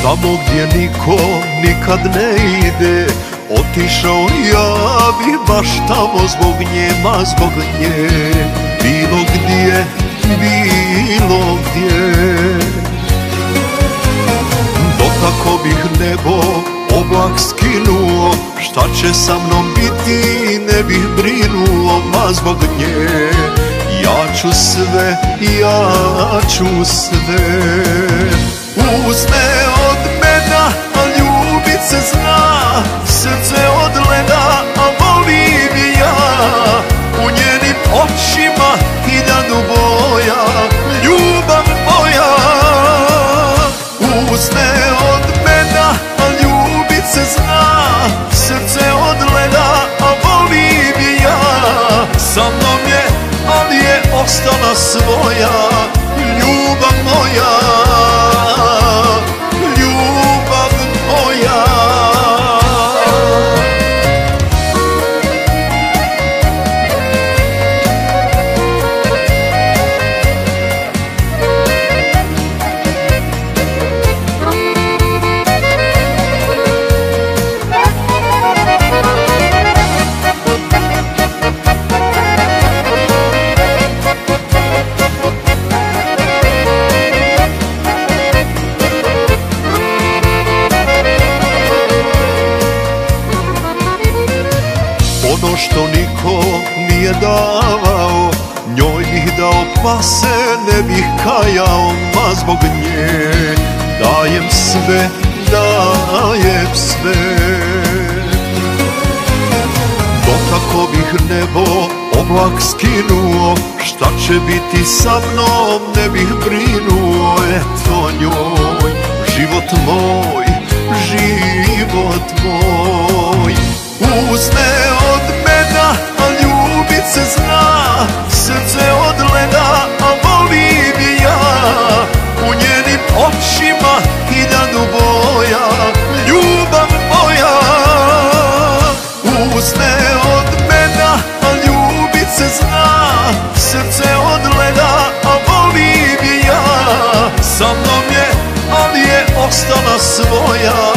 Tamo gdje niko nikad ne ide, otišao ja bi baš tamo zbog nje, ma zbog nje. Bilo gdje, bilo gdje. Dotako bih nebo oblak skinuo, šta će sa mnom biti ne bih brinuo, ma zbog nje. Ja ću sve, ja ću sve. Uzme od mena, a ljubit se zna, srce od leda, a volim i ja. U njenim očima hiljadu boja, ljubav moja. Uzme od mena, a ljubit se zna, srce od leda, a volim i ja. Sa mnom je, ali je ostala svoja, ljubav moja. Ono što niko nije davao, njoj bih dao pa se ne bih kajao, ma zbog nje dajem sve, dajem sve. Dotako bih nebo oblak skinuo, šta će biti sa mnom ne bih brinuo. Eto njoj, život moj, život moj. Uzme od mena, a ljubit se zna, srce od leda, a volim i ja. U njenim očima hiljadu boja, ljubav moja. Uzme od mena, a ljubit se zna, srce od leda, a volim i ja. Sa mnom je, ali je ostala svoja,